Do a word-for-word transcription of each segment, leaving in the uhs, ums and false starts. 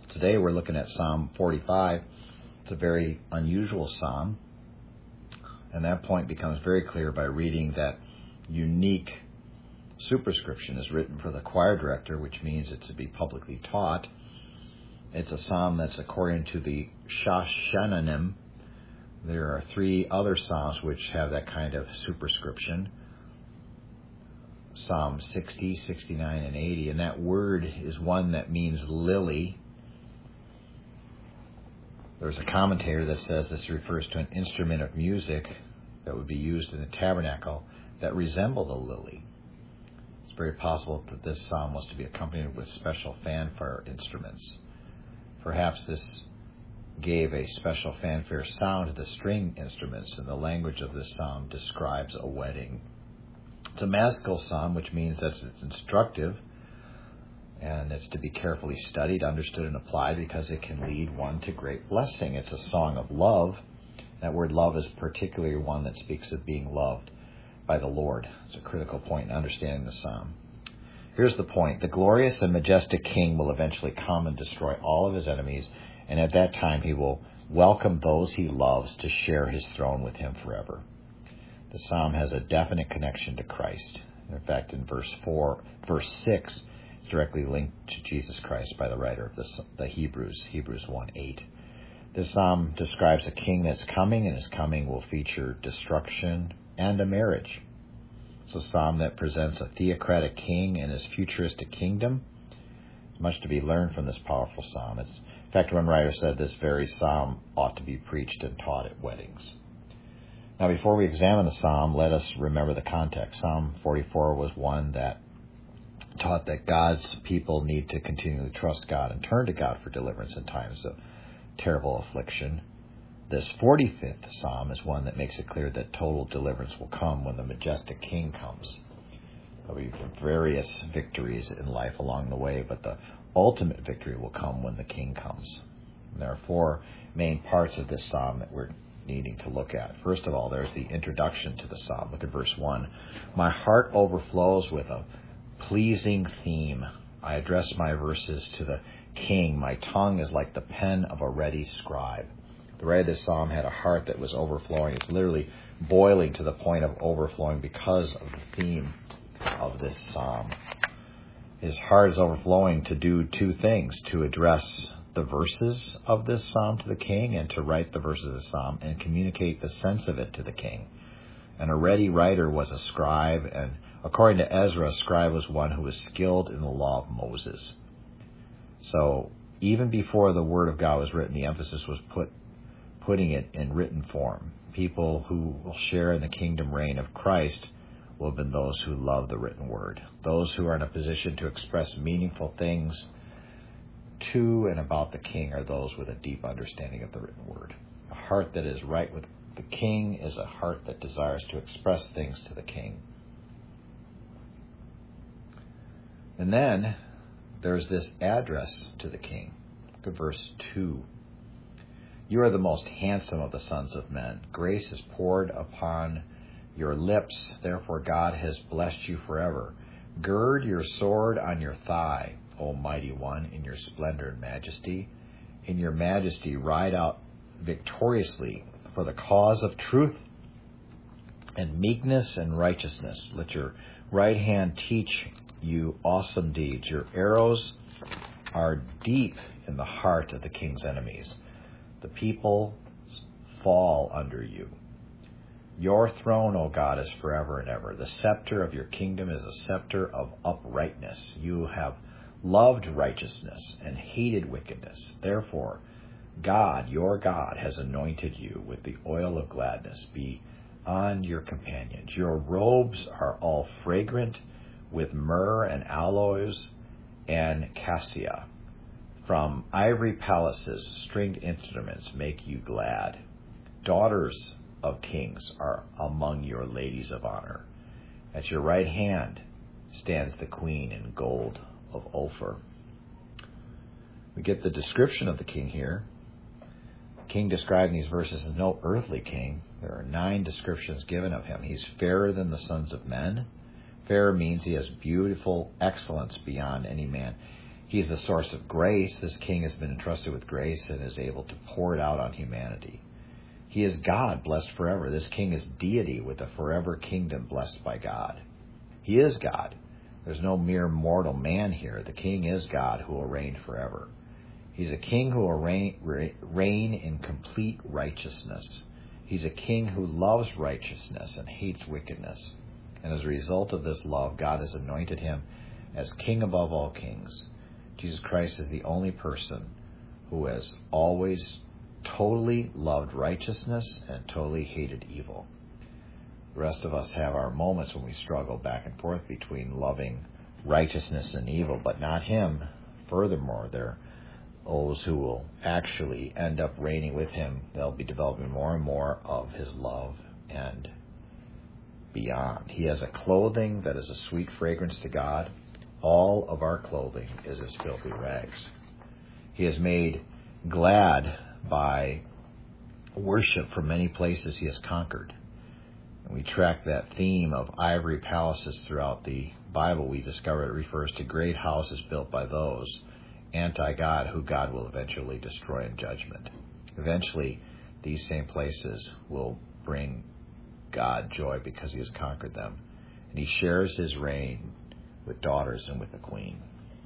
Today we're looking at Psalm forty-five. It's a very unusual psalm, and that point becomes very clear by reading that unique superscription is written for the choir director, which means it's to be publicly taught. It's a psalm that's according to the Shoshanim. There are three other psalms which have that kind of superscription. Psalm sixty, sixty-nine, and eighty. And that word is one that means lily. There's a commentator that says this refers to an instrument of music that would be used in the tabernacle that resembled a lily. It's very possible that this psalm was to be accompanied with special fanfare instruments. Perhaps this gave a special fanfare sound to the string instruments, and the language of this psalm describes a wedding. It's a maskil psalm, which means that it's instructive, and it's to be carefully studied, understood, and applied because it can lead one to great blessing. It's a song of love. That word love is particularly one that speaks of being loved by the Lord. It's a critical point in understanding the psalm. Here's the point. The glorious and majestic King will eventually come and destroy all of his enemies, and at that time he will welcome those he loves to share his throne with him forever. The psalm has a definite connection to Christ. In fact, in verse four, verse six, it's directly linked to Jesus Christ by the writer of the, the Hebrews, Hebrews one eight. This psalm describes a king that's coming, and his coming will feature destruction and a marriage. It's a psalm that presents a theocratic king and his futuristic kingdom. There's much to be learned from this powerful psalm. It's, in fact, one writer said this very psalm ought to be preached and taught at weddings. Now, before we examine the psalm, let us remember the context. Psalm forty-four was one that taught that God's people need to continually trust God and turn to God for deliverance in times of terrible affliction. This forty-fifth psalm is one that makes it clear that total deliverance will come when the majestic King comes. There'll be various victories in life along the way, but the ultimate victory will come when the King comes. And there are four main parts of this psalm that we're needing to look at. First of all, there's the introduction to the psalm. Look at verse one. My heart overflows with a pleasing theme. I address my verses to the King. My tongue is like the pen of a ready scribe. The writer of this psalm had a heart that was overflowing. It's literally boiling to the point of overflowing because of the theme of this psalm. His heart is overflowing to do two things: to address the verses of this psalm to the King, and to write the verses of the psalm and communicate the sense of it to the King. And a ready writer was a scribe, and according to Ezra, a scribe was one who was skilled in the law of Moses. So even before the Word of God was written, the emphasis was put putting it in written form. People who will share in the kingdom reign of Christ will have been those who love the written Word. Those who are in a position to express meaningful things to and about the King are those with a deep understanding of the written Word. A heart that is right with the King is a heart that desires to express things to the King. And then there's this address to the King. Look at verse two. You are the most handsome of the sons of men. Grace is poured upon your lips. Therefore God has blessed you forever. Gird your sword on your thigh, O mighty one, in your splendor and majesty. In your majesty ride out victoriously for the cause of truth and meekness and righteousness. Let your right hand teach you awesome deeds. Your arrows are deep in the heart of the King's enemies. The people fall under you. Your throne, O God, is forever and ever. The scepter of your kingdom is a scepter of uprightness. You have loved righteousness and hated wickedness. Therefore, God, your God, has anointed you with the oil of gladness beyond your companions. Your robes are all fragrant with myrrh and aloes and cassia. From ivory palaces, stringed instruments make you glad. Daughters of kings are among your ladies of honor. At your right hand stands the queen in gold of Ophir. We get the description of the king here. The king described in these verses is no earthly king. There are nine descriptions given of him. He's fairer than the sons of men. Fair means he has beautiful excellence beyond any man. He's the source of grace. This king has been entrusted with grace and is able to pour it out on humanity. He is God, blessed forever. This king is deity with a forever kingdom blessed by God. He is God. There's no mere mortal man here. The king is God who will reign forever. He's a king who will reign, reign in complete righteousness. He's a king who loves righteousness and hates wickedness. And as a result of this love, God has anointed him as king above all kings. Jesus Christ is the only person who has always totally loved righteousness and totally hated evil. The rest of us have our moments when we struggle back and forth between loving righteousness and evil, but not him. Furthermore, there are those who will actually end up reigning with him. They'll be developing more and more of his love and beyond. He has a clothing that is a sweet fragrance to God. All of our clothing is as filthy rags. He is made glad by worship from many places he has conquered. And we track that theme of ivory palaces throughout the Bible. We discover it refers to great houses built by those anti-God who God will eventually destroy in judgment. Eventually, these same places will bring God joy because he has conquered them. And he shares his reign with daughters and with the queen.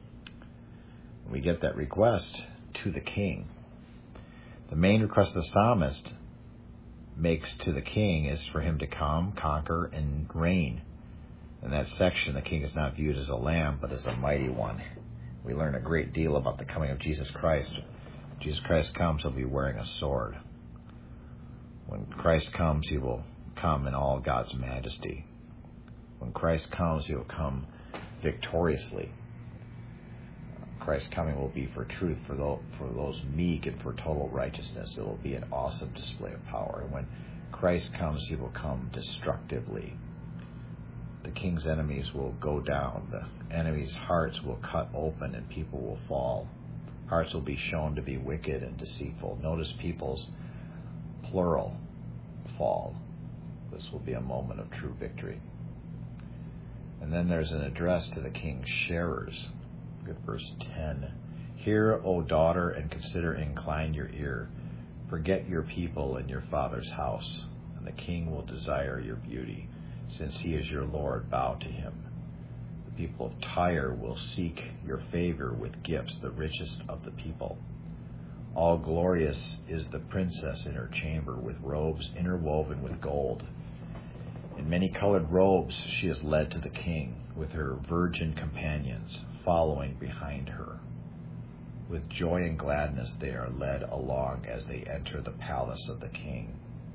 And we get that request to the king. The main request the psalmist makes to the king is for him to come, conquer, and reign. In that section, the king is not viewed as a lamb, but as a mighty one. We learn a great deal about the coming of Jesus Christ. When Jesus Christ comes, he'll be wearing a sword. When Christ comes, he will come in all God's majesty. When Christ comes, he will come victoriously. Christ's coming will be for truth, for those, for those meek, and for total righteousness. It will be an awesome display of power. And when Christ comes, he will come destructively. The king's enemies will go down. The enemies' hearts will cut open and people will fall. Hearts will be shown to be wicked and deceitful. Notice people's plural fall. This will be a moment of true victory. And then there's an address to the king's sharers. Look at verse ten. Hear, O daughter, and consider, incline your ear. Forget your people and your father's house, and the king will desire your beauty. Since he is your Lord, bow to him. The people of Tyre will seek your favor with gifts, the richest of the people. All glorious is the princess in her chamber, with robes interwoven with gold. In many-colored robes she is led to the king, with her virgin companions following behind her. With joy and gladness they are led along as they enter the palace of the king.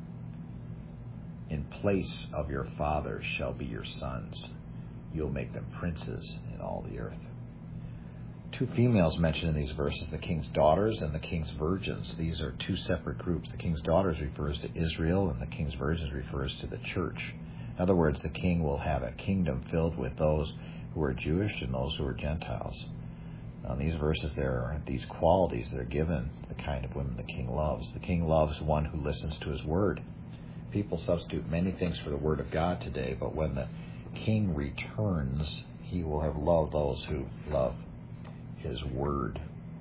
In place of your fathers shall be your sons. You'll make them princes in all the earth. Two females mentioned in these verses, the king's daughters and the king's virgins. These are two separate groups. The king's daughters refers to Israel, and the king's virgins refers to the church. In other words, the king will have a kingdom filled with those who are Jewish and those who are Gentiles. Now, in these verses, there are these qualities that are given the kind of women the king loves. The king loves one who listens to his word. People substitute many things for the word of God today, but when the king returns, he will have loved those who love his word.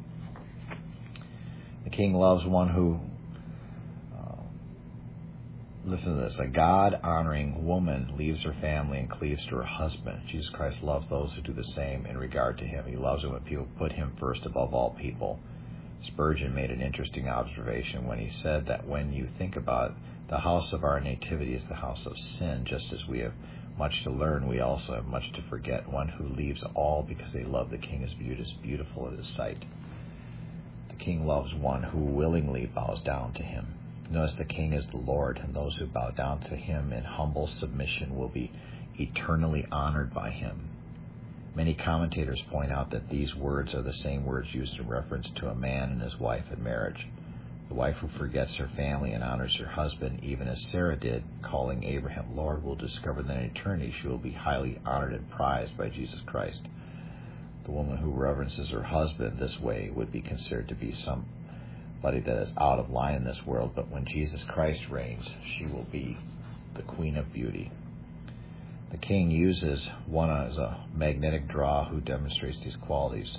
The king loves one who, uh, listen to this, a God-honoring woman leaves her family and cleaves to her husband. Jesus Christ loves those who do the same in regard to him. He loves it when people put him first above all people. Spurgeon made an interesting observation when he said that when you think about it, the house of our nativity is the house of sin. Just as we have much to learn, we also have much to forget. One who leaves all because they love the king is viewed as beautiful in his sight. The king loves one who willingly bows down to him. Notice the king is the Lord, and those who bow down to him in humble submission will be eternally honored by him. Many commentators point out that these words are the same words used in reference to a man and his wife in marriage. The wife who forgets her family and honors her husband, even as Sarah did, calling Abraham Lord, will discover that in eternity she will be highly honored and prized by Jesus Christ. The woman who reverences her husband this way would be considered to be somebody that is out of line in this world, but when Jesus Christ reigns, she will be the queen of beauty. The king uses one as a magnetic draw who demonstrates these qualities.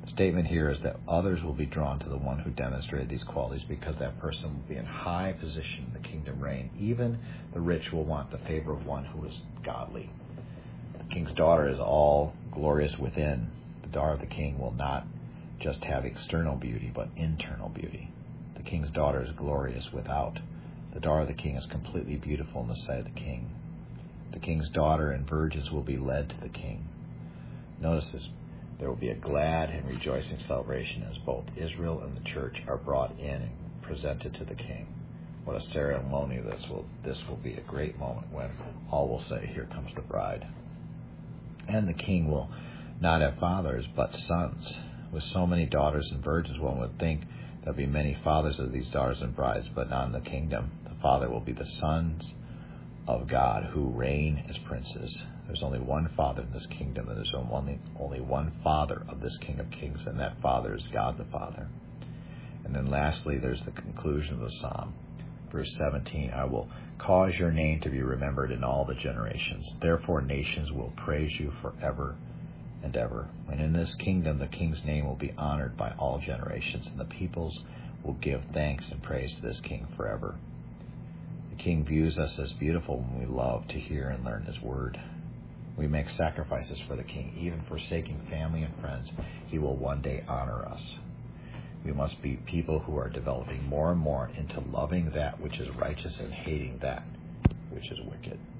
The statement here is that others will be drawn to the one who demonstrated these qualities because that person will be in high position in the kingdom reign. Even the rich will want the favor of one who is godly. The king's daughter is all glorious within. The daughter of the king will not just have external beauty, but internal beauty. The king's daughter is glorious without. The daughter of the king is completely beautiful in the sight of the king. The king's daughter and virgins will be led to the king. Notice this. There will be a glad and rejoicing celebration as both Israel and the church are brought in and presented to the king. What a ceremony this will this will be, a great moment when all will say, here comes the bride. And the king will not have fathers, but sons. With so many daughters and virgins, one would think there will be many fathers of these daughters and brides, but not in the kingdom. The father will be the sons of God who reign as princes. There's only one Father in this kingdom, and there's only, only one Father of this King of Kings, and that Father is God the Father. And then lastly, there's the conclusion of the psalm. Verse seventeen, I will cause your name to be remembered in all the generations. Therefore nations will praise you forever and ever. And in this kingdom, the King's name will be honored by all generations, and the peoples will give thanks and praise to this King forever. The King views us as beautiful when we love to hear and learn His word. We make sacrifices for the King, even forsaking family and friends. He will one day honor us. We must be people who are developing more and more into loving that which is righteous and hating that which is wicked.